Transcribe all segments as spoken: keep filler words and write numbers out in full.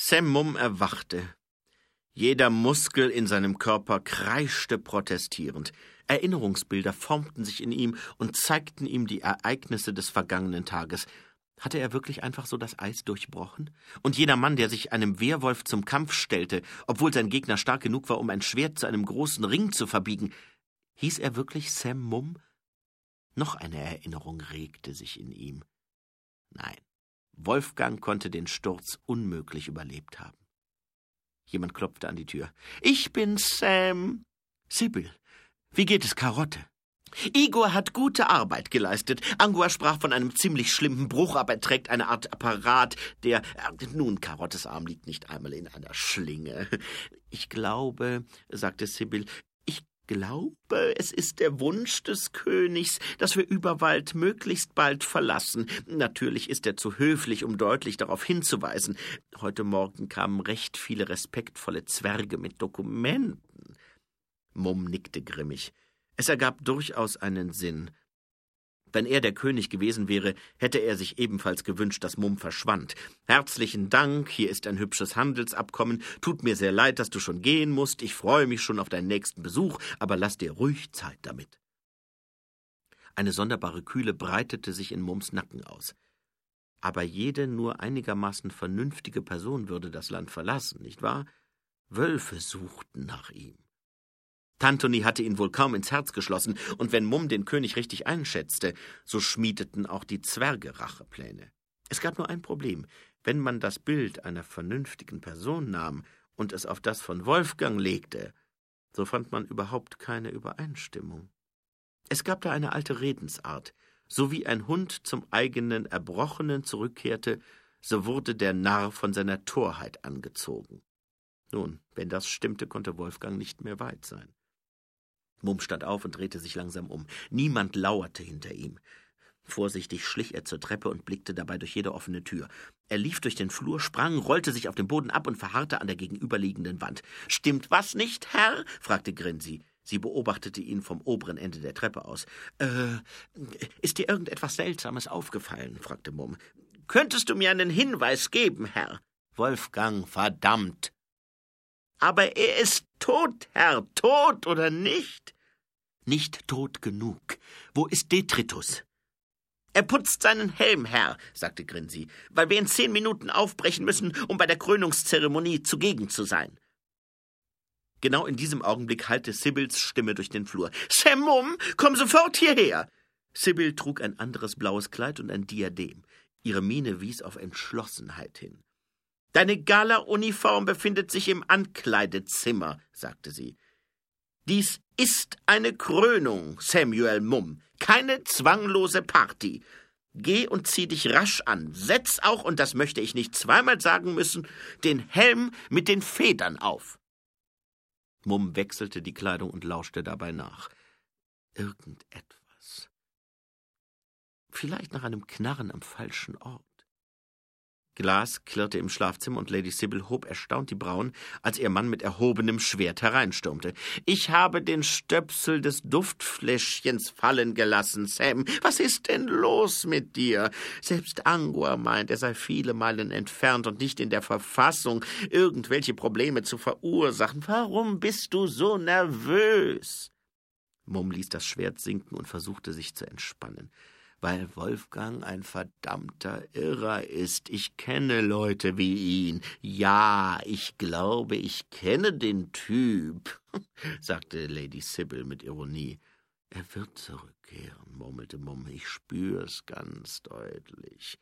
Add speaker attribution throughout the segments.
Speaker 1: Sam Mumm erwachte. Jeder Muskel in seinem Körper kreischte protestierend. Erinnerungsbilder formten sich in ihm und zeigten ihm die Ereignisse des vergangenen Tages. Hatte er wirklich einfach so das Eis durchbrochen? Und jeder Mann, der sich einem Wehrwolf zum Kampf stellte, obwohl sein Gegner stark genug war, um ein Schwert zu einem großen Ring zu verbiegen, hieß er wirklich Sam Mumm? Noch eine Erinnerung regte sich in ihm. Nein, Wolfgang konnte den Sturz unmöglich überlebt haben. Jemand klopfte an die Tür. »Ich bin's, Sam.« »Sibyl, wie geht es Karotte?« »Igor hat gute Arbeit geleistet. Angua sprach von einem ziemlich schlimmen Bruch, aber er trägt eine Art Apparat, der... Nun, Karottes Arm liegt nicht einmal in einer Schlinge. Ich glaube, sagte Sibyl, ich glaube, es ist der Wunsch des Königs, dass wir Überwald möglichst bald verlassen. Natürlich ist er zu höflich, um deutlich darauf hinzuweisen. Heute Morgen kamen recht viele respektvolle Zwerge mit Dokumenten.« Mumm nickte grimmig. Es ergab durchaus einen Sinn. Wenn er der König gewesen wäre, hätte er sich ebenfalls gewünscht, dass Mumm verschwand. »Herzlichen Dank, hier ist ein hübsches Handelsabkommen. Tut mir sehr leid, dass du schon gehen musst. Ich freue mich schon auf deinen nächsten Besuch, aber lass dir ruhig Zeit damit.« Eine sonderbare Kühle breitete sich in Mumms Nacken aus. Aber jede nur einigermaßen vernünftige Person würde das Land verlassen, nicht wahr? Wölfe suchten nach ihm. Tantoni hatte ihn wohl kaum ins Herz geschlossen, und wenn Mumm den König richtig einschätzte, so schmiedeten auch die Zwerge Rachepläne. Es gab nur ein Problem. Wenn man das Bild einer vernünftigen Person nahm und es auf das von Wolfgang legte, so fand man überhaupt keine Übereinstimmung. Es gab da eine alte Redensart. So wie ein Hund zum eigenen Erbrochenen zurückkehrte, so wurde der Narr von seiner Torheit angezogen. Nun, wenn das stimmte, konnte Wolfgang nicht mehr weit sein. Mumm stand auf und drehte sich langsam um. Niemand lauerte hinter ihm. Vorsichtig schlich er zur Treppe und blickte dabei durch jede offene Tür. Er lief durch den Flur, sprang, rollte sich auf den Boden ab und verharrte an der gegenüberliegenden Wand. »Stimmt was nicht, Herr?« fragte Grinsi. Sie beobachtete ihn vom oberen Ende der Treppe aus. »Äh, ist dir irgendetwas Seltsames aufgefallen?« fragte Mumm. »Könntest du mir einen Hinweis geben, Herr?« »Wolfgang, verdammt!« »Aber er ist tot, Herr, tot oder nicht?« »Nicht tot genug. Wo ist Detritus?« »Er putzt seinen Helm, Herr«, sagte Grinsi, »weil wir in zehn Minuten aufbrechen müssen, um bei der Krönungszeremonie zugegen zu sein.« Genau in diesem Augenblick hallte Sibyls Stimme durch den Flur. »Sam Mumm, komm sofort hierher!« Sibyl trug ein anderes blaues Kleid und ein Diadem. Ihre Miene wies auf Entschlossenheit hin. »Deine Gala-Uniform befindet sich im Ankleidezimmer«, sagte sie. »Dies ist eine Krönung, Samuel Mumm, keine zwanglose Party. Geh und zieh dich rasch an. Setz auch, und das möchte ich nicht zweimal sagen müssen, den Helm mit den Federn auf.« Mumm wechselte die Kleidung und lauschte dabei nach. Irgendetwas. Vielleicht nach einem Knarren am falschen Ort. Glas klirrte im Schlafzimmer und Lady Sibyl hob erstaunt die Brauen, als ihr Mann mit erhobenem Schwert hereinstürmte. »Ich habe den Stöpsel des Duftfläschchens fallen gelassen, Sam. Was ist denn los mit dir? Selbst Angua meint, er sei viele Meilen entfernt und nicht in der Verfassung, irgendwelche Probleme zu verursachen. Warum bist du so nervös?« Mumm ließ das Schwert sinken und versuchte sich zu entspannen. »Weil Wolfgang ein verdammter Irrer ist. Ich kenne Leute wie ihn. Ja, ich glaube, ich kenne den Typ«, sagte Lady Sibyl mit Ironie. »Er wird zurückkehren«, murmelte Mumm. »Ich spür's ganz deutlich.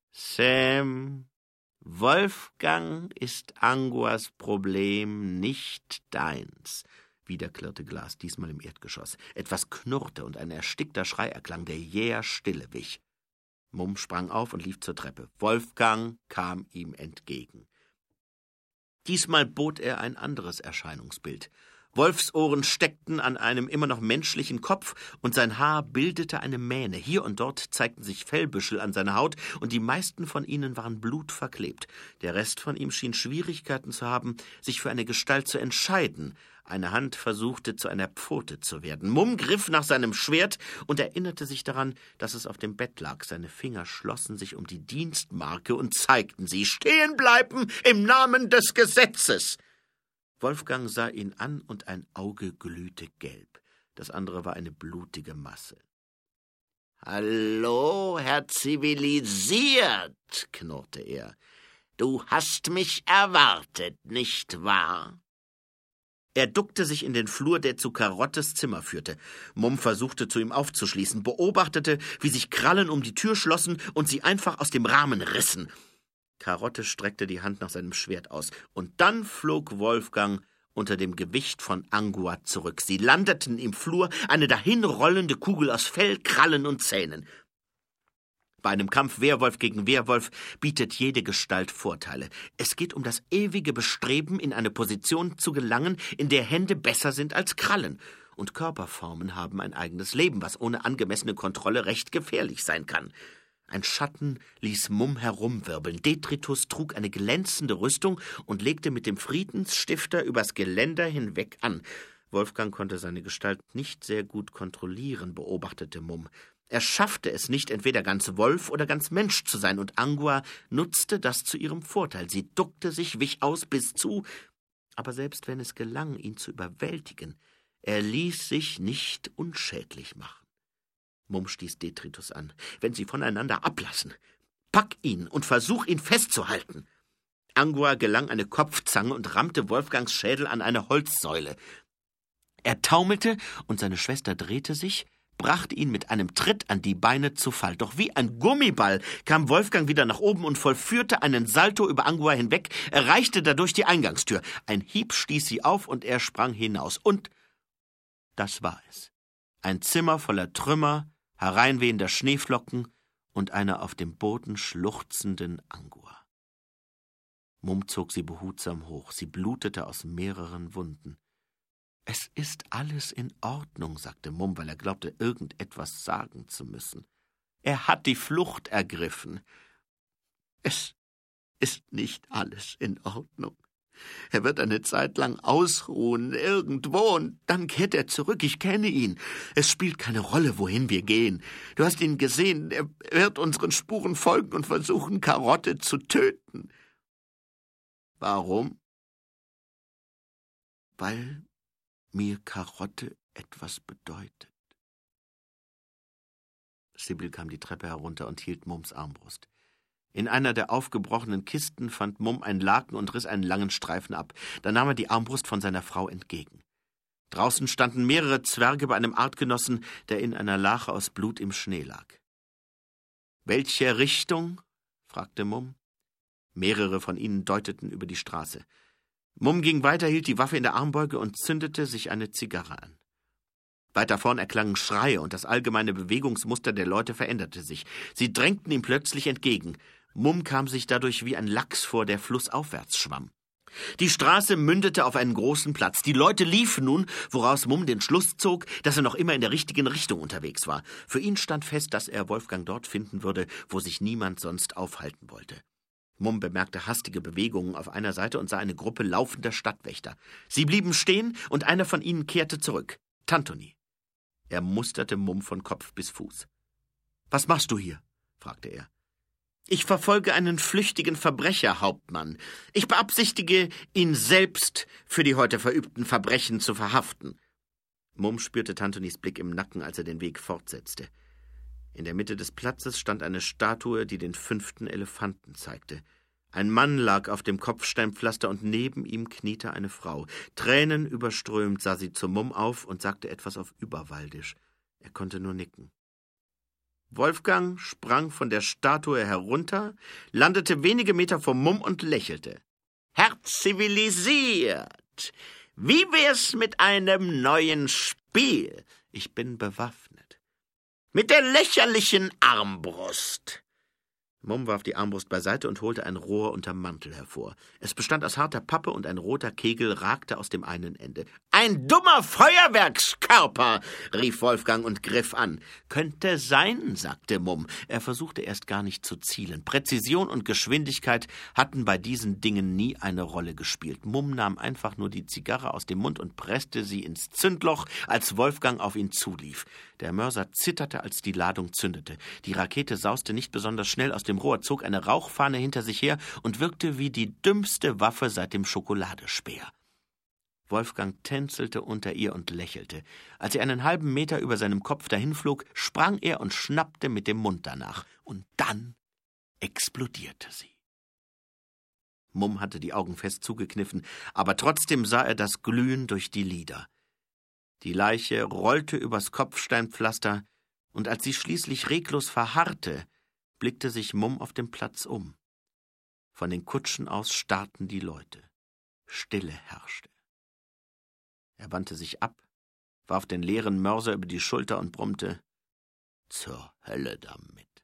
Speaker 1: Sam, Wolfgang ist Anguas Problem, nicht deins.« Wieder klirrte Glas, diesmal im Erdgeschoss. Etwas knurrte und ein erstickter Schrei erklang, der jäher Stille wich. Mumm sprang auf und lief zur Treppe. Wolfgang kam ihm entgegen. Diesmal bot er ein anderes Erscheinungsbild. Wolfsohren steckten an einem immer noch menschlichen Kopf, und sein Haar bildete eine Mähne. Hier und dort zeigten sich Fellbüschel an seiner Haut, und die meisten von ihnen waren blutverklebt. Der Rest von ihm schien Schwierigkeiten zu haben, sich für eine Gestalt zu entscheiden. Eine Hand versuchte, zu einer Pfote zu werden. Mumm griff nach seinem Schwert und erinnerte sich daran, dass es auf dem Bett lag. Seine Finger schlossen sich um die Dienstmarke und zeigten sie. »Stehen bleiben im Namen des Gesetzes!« Wolfgang sah ihn an, und ein Auge glühte gelb. Das andere war eine blutige Masse. »Hallo, Herr Zivilisiert«, knurrte er. »Du hast mich erwartet, nicht wahr?« Er duckte sich in den Flur, der zu Karottes Zimmer führte. Mumm versuchte, zu ihm aufzuschließen, beobachtete, wie sich Krallen um die Tür schlossen und sie einfach aus dem Rahmen rissen. Karotte streckte die Hand nach seinem Schwert aus, und dann flog Wolfgang unter dem Gewicht von Angua zurück. Sie landeten im Flur, eine dahinrollende Kugel aus Fell, Krallen und Zähnen. Bei einem Kampf Werwolf gegen Werwolf bietet jede Gestalt Vorteile. Es geht um das ewige Bestreben, in eine Position zu gelangen, in der Hände besser sind als Krallen. Und Körperformen haben ein eigenes Leben, was ohne angemessene Kontrolle recht gefährlich sein kann. Ein Schatten ließ Mumm herumwirbeln. Detritus trug eine glänzende Rüstung und legte mit dem Friedensstifter übers Geländer hinweg an. Wolfgang konnte seine Gestalt nicht sehr gut kontrollieren, beobachtete Mumm. Er schaffte es nicht, entweder ganz Wolf oder ganz Mensch zu sein, und Angua nutzte das zu ihrem Vorteil. Sie duckte sich, wich aus bis zu, aber selbst wenn es gelang, ihn zu überwältigen, er ließ sich nicht unschädlich machen. Mumm stieß Detritus an. »Wenn sie voneinander ablassen, pack ihn und versuch, ihn festzuhalten.« Angua gelang eine Kopfzange und rammte Wolfgangs Schädel an eine Holzsäule. Er taumelte, und seine Schwester drehte sich, brachte ihn mit einem Tritt an die Beine zu Fall. Doch wie ein Gummiball kam Wolfgang wieder nach oben und vollführte einen Salto über Angua hinweg, erreichte dadurch die Eingangstür. Ein Hieb stieß sie auf, und er sprang hinaus. Und das war es. Ein Zimmer voller Trümmer, hereinwehender Schneeflocken und einer auf dem Boden schluchzenden Angua. Mumm zog sie behutsam hoch. Sie blutete aus mehreren Wunden. »Es ist alles in Ordnung«, sagte Mumm, weil er glaubte, irgendetwas sagen zu müssen. »Er hat die Flucht ergriffen.« »Es ist nicht alles in Ordnung. Er wird eine Zeit lang ausruhen, irgendwo, und dann kehrt er zurück. Ich kenne ihn. Es spielt keine Rolle, wohin wir gehen. Du hast ihn gesehen. Er wird unseren Spuren folgen und versuchen, Karotte zu töten.« »Warum?« »Weil mir Karotte etwas bedeutet.« Sibyl kam die Treppe herunter und hielt Mumms Armbrust. In einer der aufgebrochenen Kisten fand Mumm einen Laken und riss einen langen Streifen ab. Dann nahm er die Armbrust von seiner Frau entgegen. Draußen standen mehrere Zwerge bei einem Artgenossen, der in einer Lache aus Blut im Schnee lag. »Welche Richtung?« fragte Mumm. Mehrere von ihnen deuteten über die Straße. Mumm ging weiter, hielt die Waffe in der Armbeuge und zündete sich eine Zigarre an. Weiter vorn erklangen Schreie, und das allgemeine Bewegungsmuster der Leute veränderte sich. Sie drängten ihm plötzlich entgegen. Mumm kam sich dadurch wie ein Lachs vor, der flussaufwärts schwamm. Die Straße mündete auf einen großen Platz. Die Leute liefen nun, woraus Mumm den Schluss zog, dass er noch immer in der richtigen Richtung unterwegs war. Für ihn stand fest, dass er Wolfgang dort finden würde, wo sich niemand sonst aufhalten wollte. Mumm bemerkte hastige Bewegungen auf einer Seite und sah eine Gruppe laufender Stadtwächter. Sie blieben stehen, und einer von ihnen kehrte zurück. Tantoni. Er musterte Mumm von Kopf bis Fuß. »Was machst du hier?« fragte er. »Ich verfolge einen flüchtigen Verbrecher, Hauptmann. Ich beabsichtige, ihn selbst für die heute verübten Verbrechen zu verhaften.« Mumm spürte Tantonis Blick im Nacken, als er den Weg fortsetzte. In der Mitte des Platzes stand eine Statue, die den fünften Elefanten zeigte. Ein Mann lag auf dem Kopfsteinpflaster, und neben ihm kniete eine Frau. Tränenüberströmt sah sie zu Mumm auf und sagte etwas auf Überwaldisch. Er konnte nur nicken. Wolfgang sprang von der Statue herunter, landete wenige Meter vor Mumm und lächelte. »Herr Zivilisiert, wie wär's mit einem neuen Spiel? Ich bin bewaffnet. Mit der lächerlichen Armbrust.« Mumm warf die Armbrust beiseite und holte ein Rohr unterm Mantel hervor. Es bestand aus harter Pappe, und ein roter Kegel ragte aus dem einen Ende. »Ein dummer Feuerwerkskörper«, rief Wolfgang und griff an. »Könnte sein«, sagte Mumm. Er versuchte erst gar nicht zu zielen. Präzision und Geschwindigkeit hatten bei diesen Dingen nie eine Rolle gespielt. Mumm nahm einfach nur die Zigarre aus dem Mund und presste sie ins Zündloch, als Wolfgang auf ihn zulief. Der Mörser zitterte, als die Ladung zündete. Die Rakete sauste nicht besonders schnell aus dem Rohr, zog eine Rauchfahne hinter sich her und wirkte wie die dümmste Waffe seit dem Schokoladespeer. Wolfgang tänzelte unter ihr und lächelte. Als sie einen halben Meter über seinem Kopf dahinflog, sprang er und schnappte mit dem Mund danach. Und dann explodierte sie. Mumm hatte die Augen fest zugekniffen, aber trotzdem sah er das Glühen durch die Lider. Die Leiche rollte übers Kopfsteinpflaster, und als sie schließlich reglos verharrte, blickte sich Mumm auf dem Platz um. Von den Kutschen aus starrten die Leute. Stille herrschte. Er wandte sich ab, warf den leeren Mörser über die Schulter und brummte: »Zur Hölle damit.«